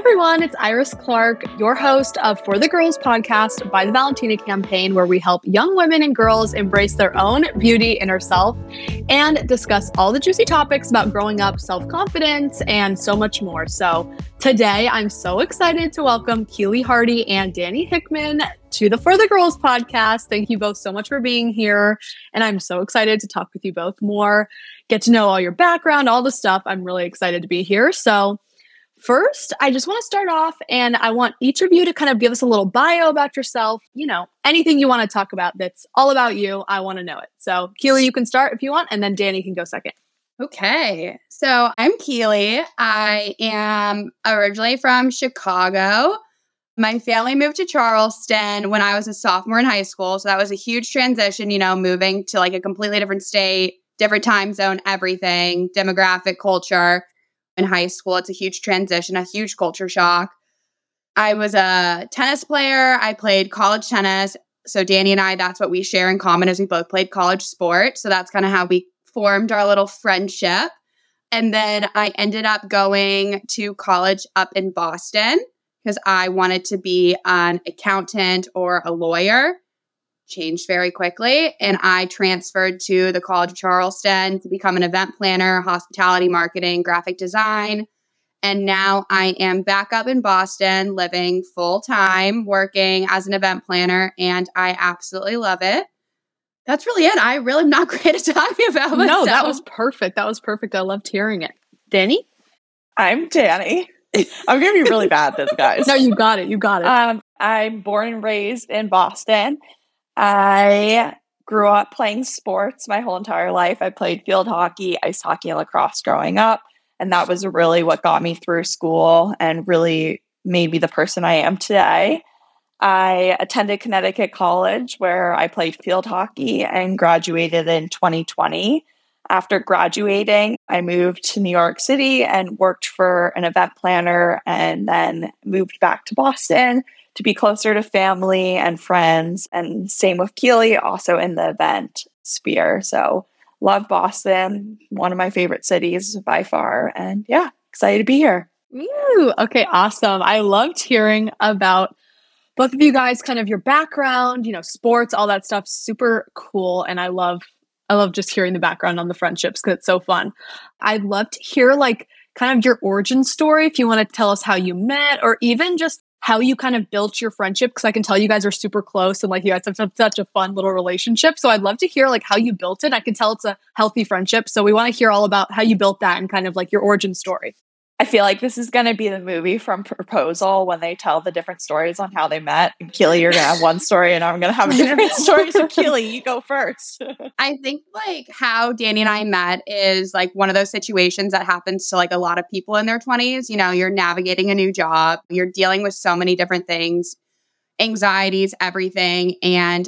everyone, it's Iris Clark, your host of For the Girls podcast by the Valentina campaign, where we help young women and girls embrace their own beauty, inner self, and discuss all the juicy topics about growing up, self-confidence, and so much more. So today, I'm so excited to welcome Keely Hardy and Danny Hickman to the For the Girls podcast. Thank you both so much for being here. And I'm so excited to talk with you both more, get to know all your background, all the stuff. I'm really excited to be here. So first, I just want to start off and I want each of you to kind of give us a little bio about yourself. You know, anything you want to talk about that's all about you. I want to know it. So Keely, you can start if you want, and then Danny can go second. Okay. So I'm Keely. I am originally from Chicago. My family moved to Charleston when I was a sophomore in high school. So that was a huge transition, moving to like a completely different state, different time zone, everything, demographic, culture. In high school, it's a huge transition, a huge culture shock. I was a tennis player. I played college tennis. So Danny and I, that's what we share in common, is we both played college sports. So that's kind of how we formed our little friendship. And then I ended up going to college up in Boston because I wanted to be an accountant or a lawyer. Changed very quickly. And I transferred to the College of Charleston to become an event planner, hospitality marketing, graphic design. And now I am back up in Boston, living full time, working as an event planner. And I absolutely love it. That's really it. I really am not great at talking about myself. No, that was perfect. That was perfect. I loved hearing it. Danny? I'm Danny. I'm going to be really bad at this, guys. No, you got it. You got it. I'm born and raised in Boston. I grew up playing sports my whole entire life. I played field hockey, ice hockey, and lacrosse growing up. And that was really what got me through school and really made me the person I am today. I attended Connecticut College, where I played field hockey and graduated in 2020. After graduating, I moved to New York City and worked for an event planner, and then moved back to Boston to be closer to family and friends. And same with Keely, also in the event sphere. So love Boston, one of my favorite cities by far. And yeah, excited to be here. Ooh, okay, awesome. I loved hearing about both of you guys, kind of your background, sports, all that stuff. Super cool. And I love just hearing the background on the friendships because it's so fun. I'd love to hear kind of your origin story, if you want to tell us how you met, or even just how you kind of built your friendship, because I can tell you guys are super close and you guys have such a fun little relationship. So I'd love to hear how you built it. I can tell it's a healthy friendship. So we want to hear all about how you built that and kind of your origin story. I feel like this is going to be the movie from Proposal when they tell the different stories on how they met. And Keely, you're going to have one story and I'm going to have a different story. So Keely, you go first. I think how Danny and I met is one of those situations that happens to a lot of people in their 20s. You're navigating a new job. You're dealing with so many different things, anxieties, everything. And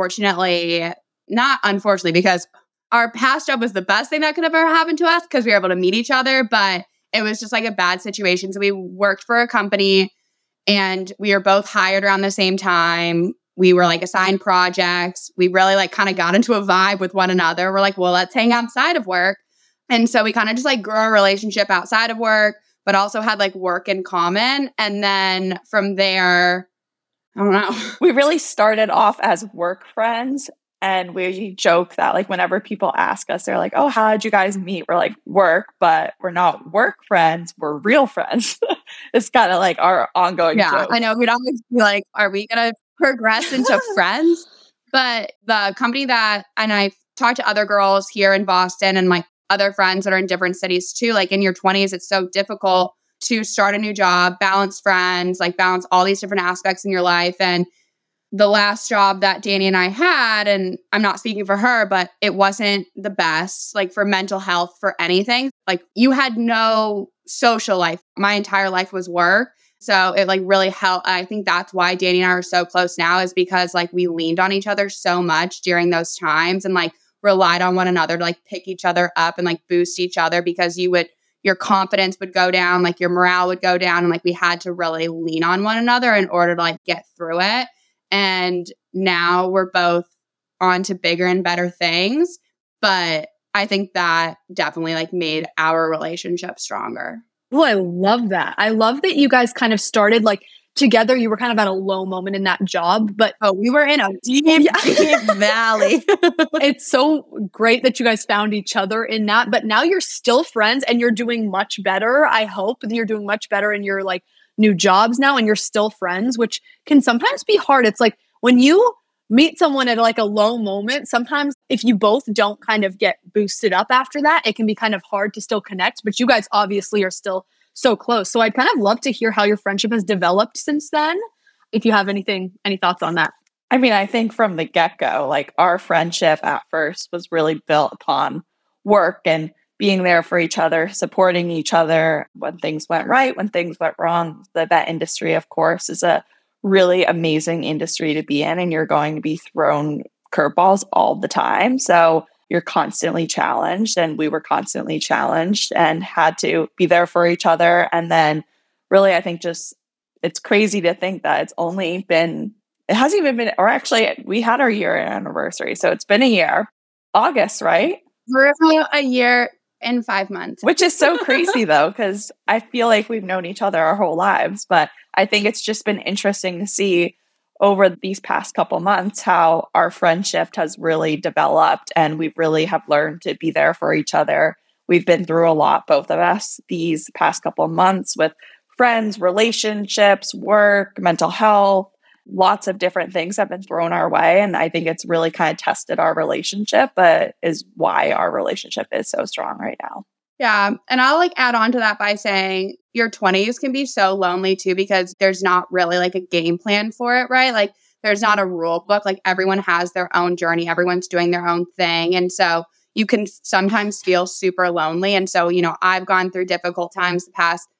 not unfortunately, because our past job was the best thing that could have ever happened to us because we were able to meet each other. But it was just a bad situation. So we worked for a company and we were both hired around the same time. We were assigned projects. We really kind of got into a vibe with one another. We're well, let's hang outside of work. And so we kind of just grew our relationship outside of work, but also had work in common. And then from there, I don't know. We really started off as work friends. And we joke that whenever people ask us, they're oh, how did you guys meet? We're work, but we're not work friends. We're real friends. It's kind of our ongoing joke. I know. We'd always be are we going to progress into friends? But the company and I've talked to other girls here in Boston and other friends that are in different cities too. In your 20s, it's so difficult to start a new job, balance friends, balance all these different aspects in your life. And the last job that Danny and I had, and I'm not speaking for her, but it wasn't the best, for mental health, for anything. You had no social life. My entire life was work. So it really helped. I think that's why Danny and I are so close now, is because we leaned on each other so much during those times and relied on one another to pick each other up and boost each other, because your confidence would go down, your morale would go down. And we had to really lean on one another in order to get through it. And now we're both on to bigger and better things. But I think that definitely made our relationship stronger. Oh, I love that. I love that you guys kind of started like together. You were kind of at a low moment in that job, but Oh, we were in a deep, deep valley. it's so great that you guys found each other in that. But now you're still friends and you're doing much better. I hope that you're doing much better in your like new jobs now and you're still friends, which can sometimes be hard. It's like when you meet someone at like a low moment, sometimes if you both don't kind of get boosted up after that, it can be kind of hard to still connect. But you guys obviously are still so close. So I'd kind of love to hear how your friendship has developed since then. If you have any thoughts on that. I mean, I think from the get-go, like our friendship at first was really built upon work and being there for each other, supporting each other when things went right, when things went wrong. The vet industry, of course, is a really amazing industry to be in, and you're going to be thrown curveballs all the time. So you're constantly challenged, and we were constantly challenged and had to be there for each other. And then really, I think just it's crazy to think that it hasn't even been, or actually, we had our year anniversary. So it's been a year, August, right? We're a year and 5 months. Which is so crazy though, because I feel like we've known each other our whole lives. But I think it's just been interesting to see over these past couple months how our friendship has really developed and we really have learned to be there for each other. We've been through a lot, both of us, these past couple of months with friends, relationships, work, mental health. Lots of different things have been thrown our way. And I think it's really kind of tested our relationship, but is why our relationship is so strong right now. Yeah. And I'll like add on to that by saying your 20s can be so lonely too, because there's not really like a game plan for it, right? Like there's not a rule book. Like everyone has their own journey. Everyone's doing their own thing. And so you can sometimes feel super lonely. And so, I've gone through difficult times the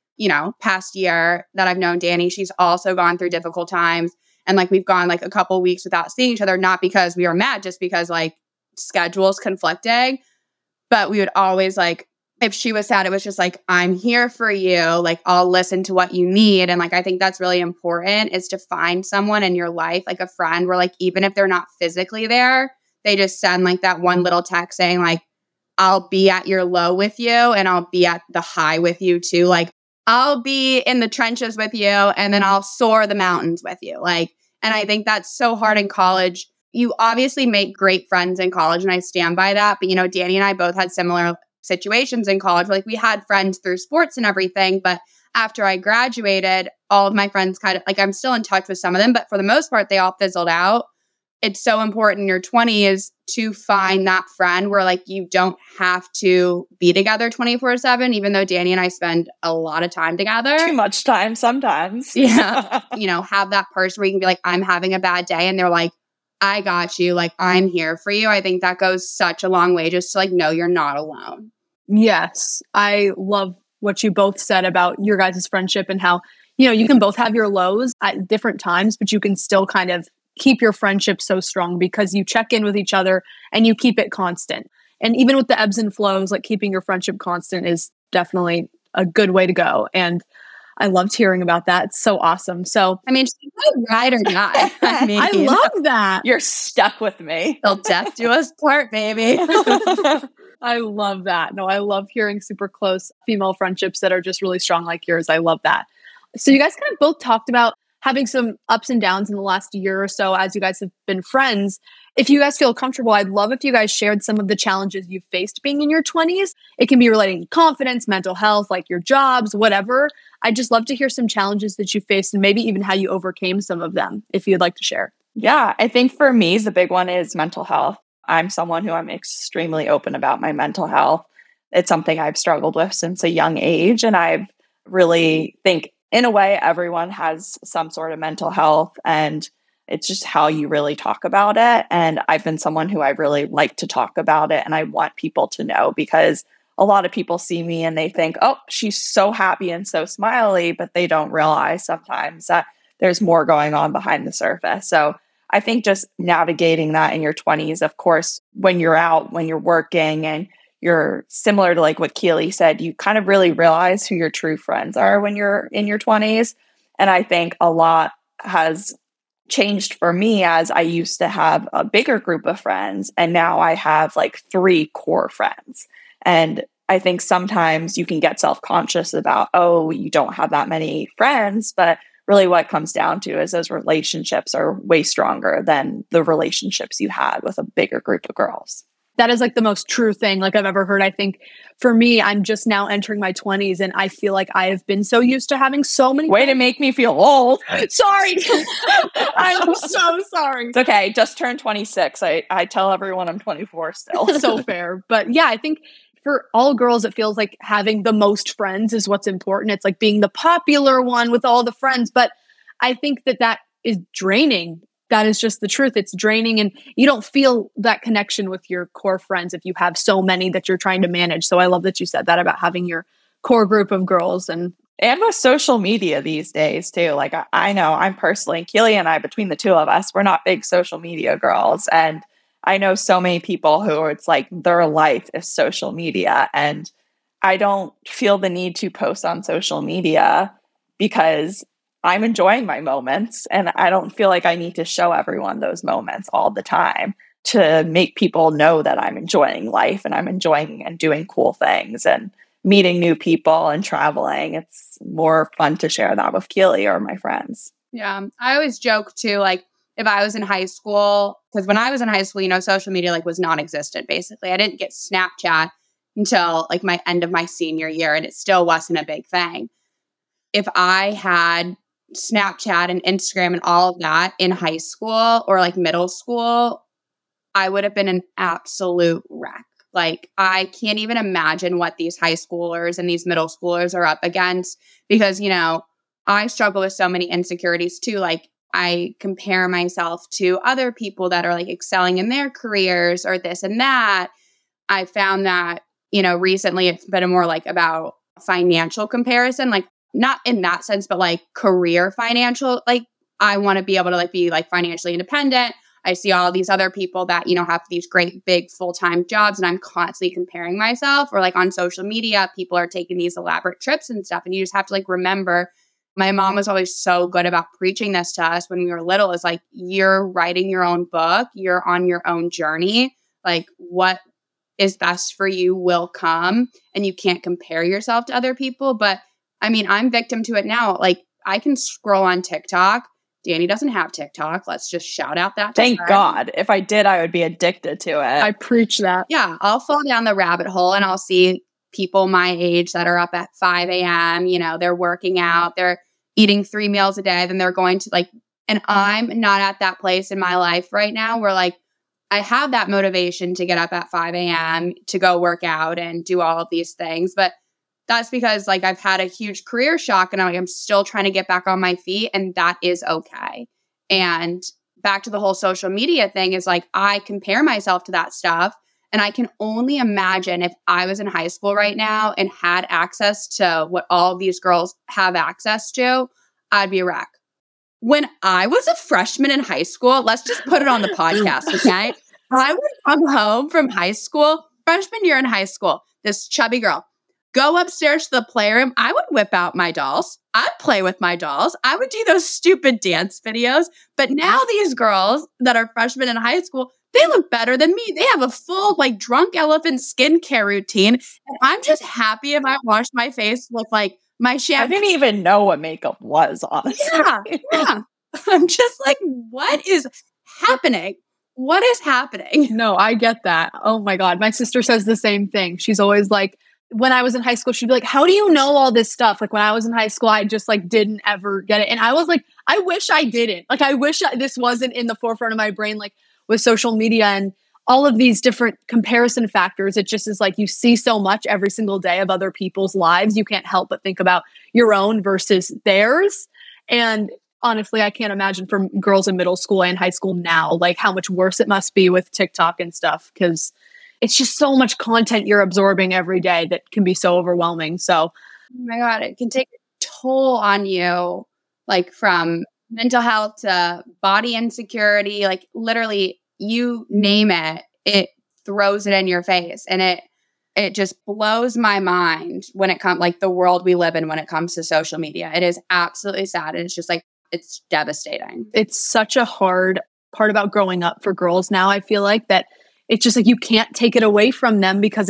past year that I've known Danny. She's also gone through difficult times. And like we've gone like a couple weeks without seeing each other, not because we were mad, just because like schedules conflicting. But we would always like, if she was sad, it was just like, I'm here for you. Like I'll listen to what you need. And like, I think that's really important is to find someone in your life, like a friend where like, even if they're not physically there, they just send like that one little text saying like, I'll be at your low with you and I'll be at the high with you too. Like I'll be in the trenches with you and then I'll soar the mountains with you. Like, and I think that's so hard in college. You obviously make great friends in college and I stand by that. But, Danny and I both had similar situations in college. Like we had friends through sports and everything. But after I graduated, all of my friends kind of like, I'm still in touch with some of them, but for the most part, they all fizzled out. It's so important in your 20s to find that friend where like you don't have to be together 24/7, even though Danny and I spend a lot of time together. Too much time sometimes. Yeah. Have that person where you can be like, I'm having a bad day. And they're like, I got you. Like, I'm here for you. I think that goes such a long way just to like, know you're not alone. Yes. I love what you both said about your guys' friendship and how, you can both have your lows at different times, but you can still kind of keep your friendship so strong because you check in with each other and you keep it constant. And even with the ebbs and flows, like keeping your friendship constant is definitely a good way to go. And I loved hearing about that. It's so awesome. So, I mean, she's like ride or die. I love that. You're stuck with me. Till death do us part, baby. I love that. No, I love hearing super close female friendships that are just really strong like yours. I love that. So you guys kind of both talked about having some ups and downs in the last year or so as you guys have been friends. If you guys feel comfortable, I'd love if you guys shared some of the challenges you've faced being in your 20s. It can be relating to confidence, mental health, like your jobs, whatever. I'd just love to hear some challenges that you faced and maybe even how you overcame some of them, if you'd like to share. Yeah, I think for me, the big one is mental health. I'm someone who I'm extremely open about my mental health. It's something I've struggled with since a young age. And I really think in a way, everyone has some sort of mental health and it's just how you really talk about it. And I've been someone who I really like to talk about it and I want people to know because a lot of people see me and they think, oh, she's so happy and so smiley, but they don't realize sometimes that there's more going on behind the surface. So I think just navigating that in your 20s, of course, when you're out, when you're working and you're similar to like what Keely said, you kind of really realize who your true friends are when you're in your 20s. And I think a lot has changed for me as I used to have a bigger group of friends. And now I have like 3 core friends. And I think sometimes you can get self-conscious about, oh, you don't have that many friends, but really what it comes down to is those relationships are way stronger than the relationships you had with a bigger group of girls. That is like the most true thing like I've ever heard. I think for me, I'm just now entering my 20s and I feel like I have been so used to having so many Way to make me feel old. Sorry. I'm so sorry. It's okay. Just turned 26. I tell everyone I'm 24 still. So fair. But yeah, I think for all girls, it feels like having the most friends is what's important. It's like being the popular one with all the friends. But I think that is draining. That is just the truth. It's draining and you don't feel that connection with your core friends if you have so many that you're trying to manage. So I love that you said that about having your core group of girls. And with social media these days too. Like I know I'm personally, Keely and I, between the two of us, we're not big social media girls. And I know so many people who it's like their life is social media. And I don't feel the need to post on social media because I'm enjoying my moments and I don't feel like I need to show everyone those moments all the time to make people know that I'm enjoying life and I'm enjoying and doing cool things and meeting new people and traveling. It's more fun to share that with Keely or my friends. Yeah. I always joke too, like if I was in high school, because when I was in high school, social media like was non-existent basically. I didn't get Snapchat until like my end of my senior year and it still wasn't a big thing. If I had Snapchat and Instagram and all of that in high school or like middle school, I would have been an absolute wreck. Like I can't even imagine what these high schoolers and these middle schoolers are up against because, I struggle with so many insecurities too. Like I compare myself to other people that are like excelling in their careers or this and that. I found that, recently it's been more like about financial comparison, like not in that sense, but like career financial, like I want to be able to like be like financially independent. I see all these other people that, have these great big full-time jobs and I'm constantly comparing myself or like on social media, people are taking these elaborate trips and stuff. And you just have to like remember, my mom was always so good about preaching this to us when we were little is like, you're writing your own book, you're on your own journey. Like what is best for you will come and you can't compare yourself to other people. But I mean, I'm victim to it now. Like I can scroll on TikTok. Danny doesn't have TikTok. Let's just shout out that. Thank God. If I did, I would be addicted to it. I preach that. Yeah. I'll fall down the rabbit hole and I'll see people my age that are up at 5 a.m. They're working out, they're eating 3 meals a day. Then they're going to like, and I'm not at that place in my life right now where like, I have that motivation to get up at 5 a.m. to go work out and do all of these things. But that's because like I've had a huge career shock and I'm still trying to get back on my feet and that is okay. And back to the whole social media thing is like, I compare myself to that stuff and I can only imagine if I was in high school right now and had access to what all of these girls have access to, I'd be a wreck. When I was a freshman in high school, let's just put it on the podcast, okay? I would come home from high school, freshman year in high school, this chubby girl, go upstairs to the playroom. I would whip out my dolls. I'd play with my dolls. I would do those stupid dance videos. But now these girls that are freshmen in high school, they look better than me. They have a full like drunk elephant skincare routine. And I'm just happy if I wash my face with like my shampoo. I didn't even know what makeup was, honestly. Yeah. I'm just like, what is happening? What is happening? No, I get that. Oh my God. My sister says the same thing. She's always like, when I was in high school, she'd be like, how do you know all this stuff? Like when I was in high school, I just like didn't ever get it. And I was like, I wish I didn't. Like, I wish this wasn't in the forefront of my brain, like with social media and all of these different comparison factors. It just is like, you see so much every single day of other people's lives. You can't help but think about your own versus theirs. And honestly, I can't imagine for girls in middle school and high school now, like how much worse it must be with TikTok and stuff. Cause it's just so much content you're absorbing every day that can be so overwhelming. So, oh my God, it can take a toll on you, like from mental health to body insecurity, like literally you name it, it throws it in your face. And it just blows my mind when it comes, like the world we live in when it comes to social media. It is absolutely sad. And it's just like, it's devastating. It's such a hard part about growing up for girls now. I feel like that it's just like you can't take it away from them because it's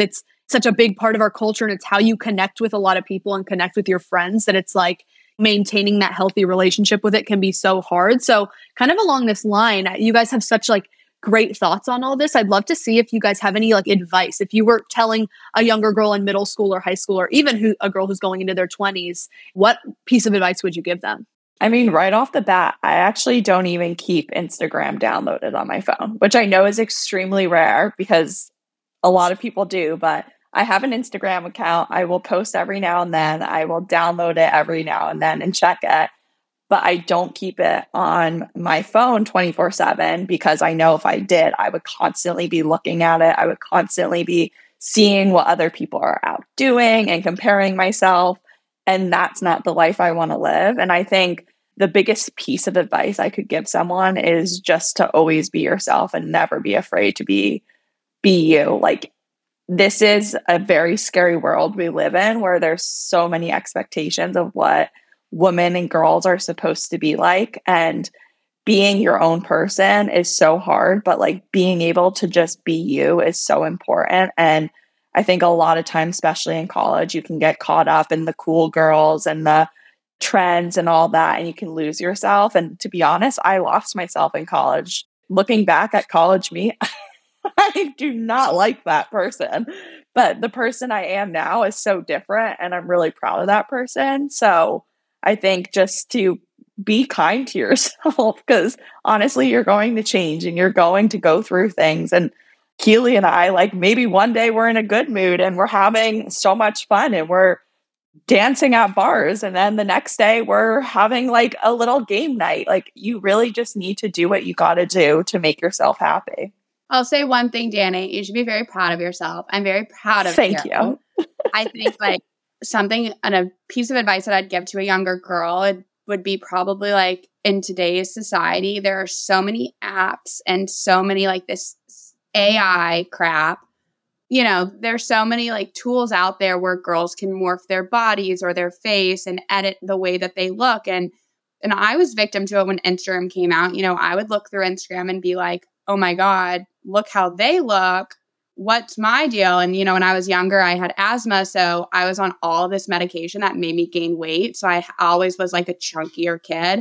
such a big part of our culture, and it's how you connect with a lot of people and connect with your friends, that it's like maintaining that healthy relationship with it can be so hard. So kind of along this line, you guys have such like great thoughts on all this. I'd love to see if you guys have any like advice. If you were telling a younger girl in middle school or high school, or even a girl who's going into their 20s, what piece of advice would you give them? I mean, right off the bat, I actually don't even keep Instagram downloaded on my phone, which I know is extremely rare because a lot of people do, but I have an Instagram account. I will post every now and then. I will download it every now and then and check it, but I don't keep it on my phone 24/7 because I know if I did, I would constantly be looking at it. I would constantly be seeing what other people are out doing and comparing myself. And that's not the life I want to live. And I think the biggest piece of advice I could give someone is just to always be yourself and never be afraid to be you. Like, this is a very scary world we live in where there's so many expectations of what women and girls are supposed to be like. And being your own person is so hard, but like being able to just be you is so important. And I think a lot of times, especially in college, you can get caught up in the cool girls and the trends and all that, and you can lose yourself. And to be honest, I lost myself in college. Looking back at college me, I do not like that person. But the person I am now is so different, and I'm really proud of that person. So I think just to be kind to yourself, because honestly, you're going to change and you're going to go through things. And Keely and I, like, maybe one day we're in a good mood and we're having so much fun and we're dancing at bars. And then the next day we're having like a little game night. Like, you really just need to do what you got to do to make yourself happy. I'll say one thing, Danny. You should be very proud of yourself. I'm very proud of you. Thank you. I think like something and a piece of advice that I'd give to a younger girl, it would be probably like, in today's society, there are so many apps and so many like this AI crap. You know, there's so many like tools out there where girls can morph their bodies or their face and edit the way that they look. And I was victim to it when Instagram came out. You know, I would look through Instagram and be like, oh my God, look how they look. What's my deal? And, you know, when I was younger, I had asthma. So I was on all this medication that made me gain weight. So I always was like a chunkier kid.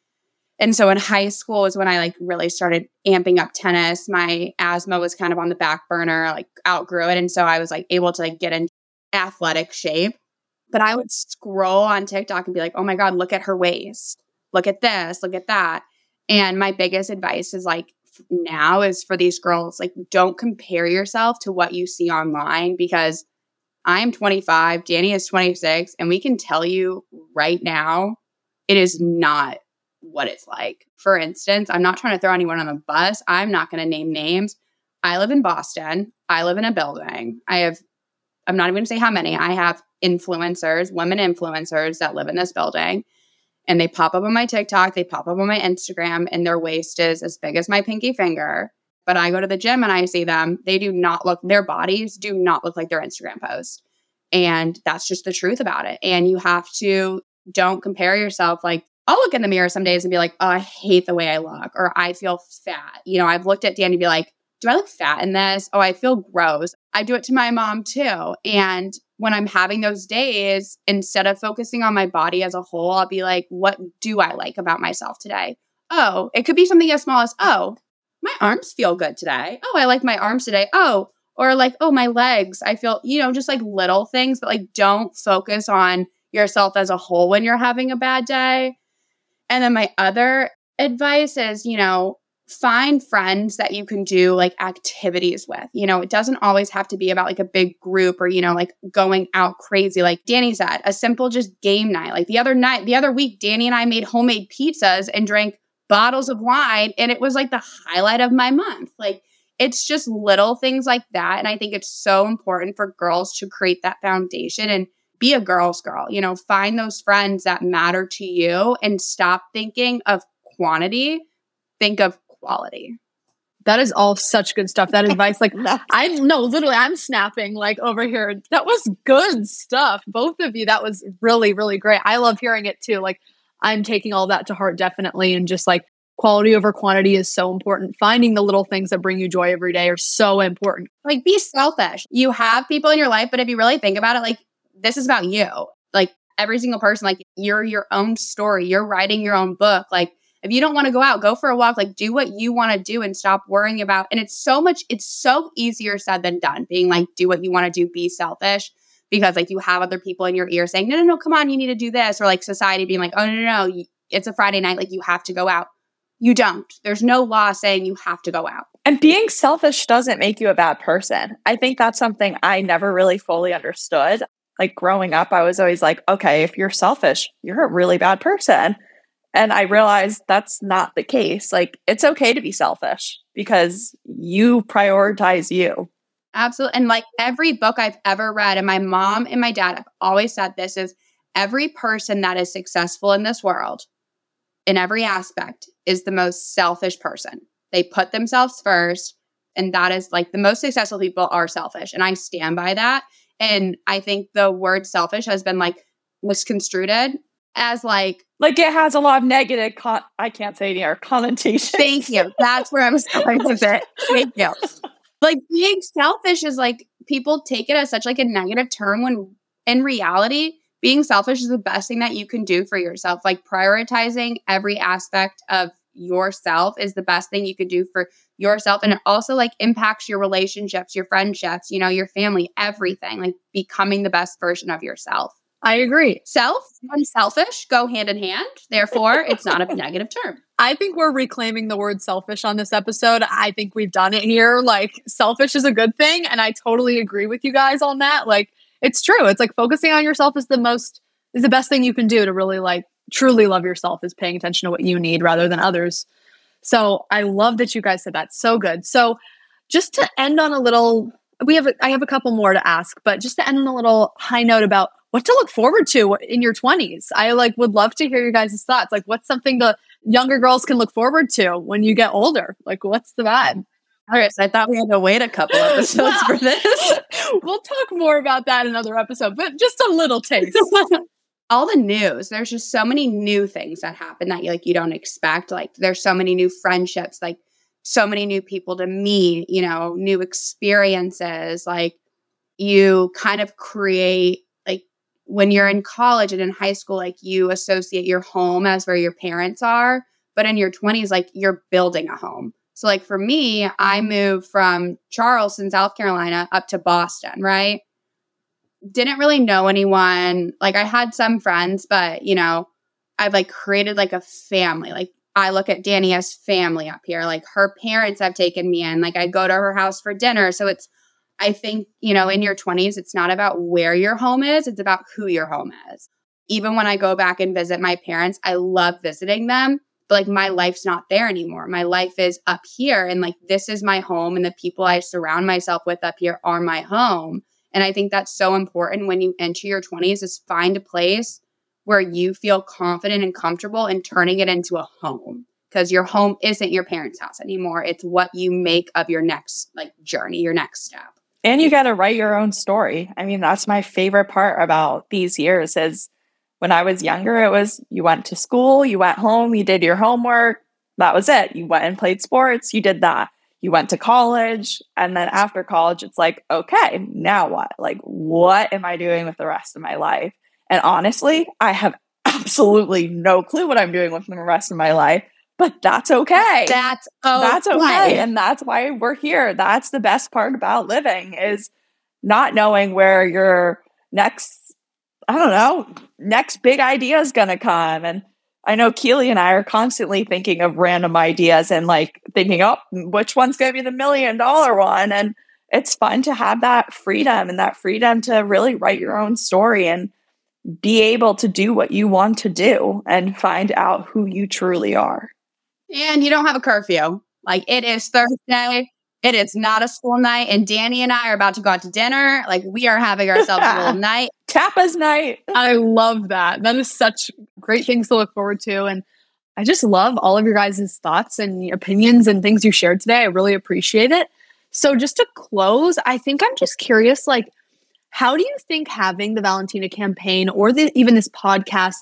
And so in high school was when I like really started amping up tennis. My asthma was kind of on the back burner, like outgrew it. And so I was like able to like get in athletic shape. But I would scroll on TikTok and be like, oh my God, look at her waist. Look at this, look at that. And my biggest advice is like now is for these girls, like, don't compare yourself to what you see online, because I'm 25, Danny is 26, and we can tell you right now, it is not what it's like. For instance, I'm not trying to throw anyone on the bus. I'm not going to name names. I live in Boston. I live in a building. I'm not even going to say how many. I have influencers, women influencers that live in this building, and they pop up on my TikTok. They pop up on my Instagram, and their waist is as big as my pinky finger. But I go to the gym and I see them. Their bodies do not look like their Instagram post. And that's just the truth about it. And you have to, don't compare yourself. Like, I'll look in the mirror some days and be like, oh, I hate the way I look, or I feel fat. You know, I've looked at Danny and be like, do I look fat in this? Oh, I feel gross. I do it to my mom too. And when I'm having those days, instead of focusing on my body as a whole, I'll be like, what do I like about myself today? Oh, it could be something as small as, oh, my arms feel good today. Oh, I like my arms today. Oh, or like, oh, my legs. I feel, you know, just like little things, but like, don't focus on yourself as a whole when you're having a bad day. And then my other advice is, you know, find friends that you can do like activities with. You know, it doesn't always have to be about like a big group or, you know, like going out crazy. Like Danny said, a simple just game night. Like the other week, Danny and I made homemade pizzas and drank bottles of wine. And it was like the highlight of my month. Like, it's just little things like that. And I think it's so important for girls to create that foundation and be a girl's girl. You know, find those friends that matter to you and stop thinking of quantity. Think of quality. That is all such good stuff. That advice, like, I'm snapping like over here. That was good stuff. Both of you. That was really, really great. I love hearing it too. Like, I'm taking all that to heart, definitely. And just like quality over quantity is so important. Finding the little things that bring you joy every day are so important. Like, be selfish. You have people in your life, but if you really think about it, like, this is about you. Like, every single person, like, you're your own story. You're writing your own book. Like, if you don't want to go out, go for a walk, like, do what you want to do and stop worrying about. And it's so easier said than done, being like, do what you want to do, be selfish, because like you have other people in your ear saying, no, come on, you need to do this. Or like society being like, oh, no, it's a Friday night. Like, you have to go out. You don't. There's no law saying you have to go out. And being selfish doesn't make you a bad person. I think that's something I never really fully understood. Like growing up, I was always like, okay, if you're selfish, you're a really bad person. And I realized that's not the case. Like, it's okay to be selfish because you prioritize you. Absolutely. And like every book I've ever read, and my mom and my dad have always said this, is every person that is successful in this world, in every aspect, is the most selfish person. They put themselves first. And that is like the most successful people are selfish. And I stand by that. And I think the word selfish has been like misconstrued as like it has a lot of negative, I can't say it here, connotations. Thank you. That's where I was going with it. Thank you. Like being selfish is like people take it as such like a negative term when in reality, being selfish is the best thing that you can do for yourself. Like prioritizing every aspect of yourself is the best thing you could do for yourself. And it also like impacts your relationships, your friendships, you know, your family, everything, like becoming the best version of yourself. I agree. Self and selfish go hand in hand. Therefore, it's not a negative term. I think we're reclaiming the word selfish on this episode. I think we've done it here. Like, selfish is a good thing. And I totally agree with you guys on that. Like, it's true. It's like focusing on yourself is the best thing you can do to really like truly love yourself, is paying attention to what you need rather than others. So I love that you guys said that. So good. So just to end on a little, I have a couple more to ask, but just to end on a little high note about what to look forward to in your 20s. I like would love to hear your guys' thoughts. Like, what's something the younger girls can look forward to when you get older? Like, what's the vibe? All right, so I thought we had to wait a couple episodes for this. We'll talk more about that in another episode, but just a little taste. All the news, there's just so many new things that happen that you don't expect. Like, there's so many new friendships, like so many new people to meet, you know, new experiences. Like, you kind of create, like, when you're in college and in high school, like, you associate your home as where your parents are. But in your 20s, like, you're building a home. So, like, for me, I moved from Charleston, South Carolina, up to Boston, right? Didn't really know anyone. Like, I had some friends, but, you know, I've, like, created, like, a family. Like, I look at Danny as family up here. Like, her parents have taken me in. Like, I go to her house for dinner. So it's, I think, you know, in your 20s, it's not about where your home is. It's about who your home is. Even when I go back and visit my parents, I love visiting them. But like, my life's not there anymore. My life is up here. And like, this is my home. And the people I surround myself with up here are my home. And I think that's so important when you enter your 20s, is find a place where you feel confident and comfortable in turning it into a home. Because your home isn't your parents' house anymore. It's what you make of your next like journey, your next step. And you got to write your own story. I mean, that's my favorite part about these years is when I was younger, it was you went to school, you went home, you did your homework. That was it. You went and played sports. You did that. You went to college. And then after college, it's like, okay, now what? Like, what am I doing with the rest of my life? And honestly, I have absolutely no clue what I'm doing with the rest of my life, but that's okay. That's okay. And that's why we're here. That's the best part about living, is not knowing where your next big idea is going to come. And I know Keely and I are constantly thinking of random ideas and like thinking, oh, which one's going to be the $1 million one? And it's fun to have that freedom to really write your own story and be able to do what you want to do and find out who you truly are. And you don't have a curfew. Like, it is Thursday. It is not a school night. And Danny and I are about to go out to dinner. Like, we are having ourselves a little night. Tapas night. I love that. That is such great things to look forward to. And I just love all of your guys' thoughts and opinions and things you shared today. I really appreciate it. So just to close, I think I'm just curious, like, how do you think having the Valentina campaign or even this podcast, like,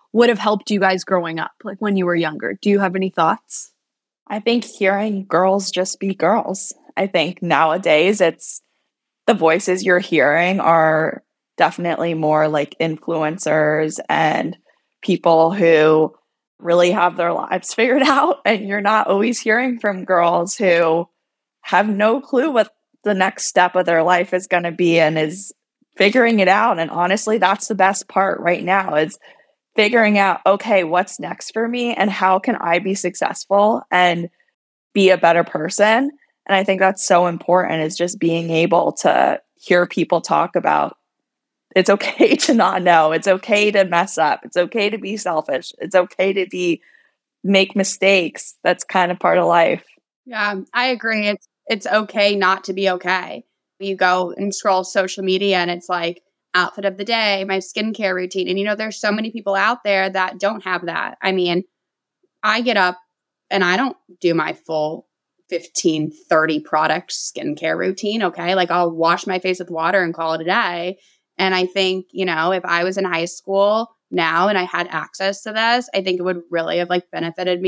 would have helped you guys growing up, like when you were younger? Do you have any thoughts? I think hearing girls just be girls. I think nowadays it's the voices you're hearing are definitely more like influencers and people who really have their lives figured out. And you're not always hearing from girls who have no clue what the next step of their life is going to be and is figuring it out. And honestly, that's the best part right now is figuring out, okay, what's next for me and how can I be successful and be a better person? And I think that's so important is just being able to hear people talk about it's okay to not know. It's okay to mess up. It's okay to be selfish. It's okay to make mistakes. That's kind of part of life. Yeah, I agree. It's okay not to be okay. You go and scroll social media and it's like outfit of the day, my skincare routine. And there's so many people out there that don't have that. I mean, I get up and I don't do my full 15, 30 product skincare routine. Okay. Like I'll wash my face with water and call it a day. And I think, if I was in high school now and I had access to this, I think it would really have like benefited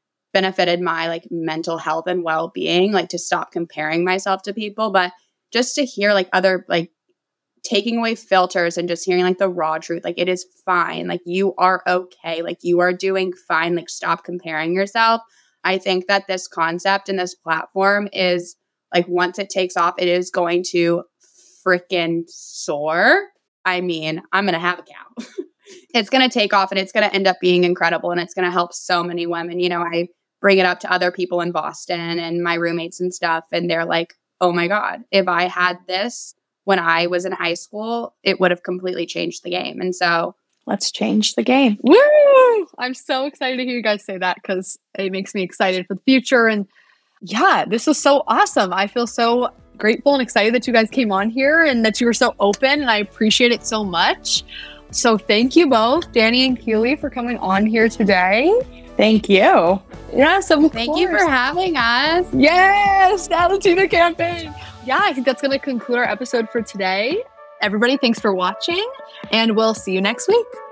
my like mental health and well-being, like to stop comparing myself to people, but just to hear like other, like taking away filters and just hearing like the raw truth, like it is fine. Like you are okay. Like you are doing fine. Like stop comparing yourself. I think that this concept and this platform is like, once it takes off, it is going to freaking soar. I mean, I'm going to have a cow. It's going to take off and it's going to end up being incredible. And it's going to help so many women. I bring it up to other people in Boston and my roommates and stuff. And they're like, oh my God, if I had this when I was in high school, it would have completely changed the game. And so let's change the game. Woo! I'm so excited to hear you guys say that because it makes me excited for the future. And yeah, this was so awesome. I feel so grateful and excited that you guys came on here and that you were so open, and I appreciate it so much. So thank you both, Danny and Keely, for coming on here today. Thank you. Yes, of Thank course. you for having us. Yes, Valentina campaign. Yeah, I think that's going to conclude our episode for today. Everybody, thanks for watching, and we'll see you next week.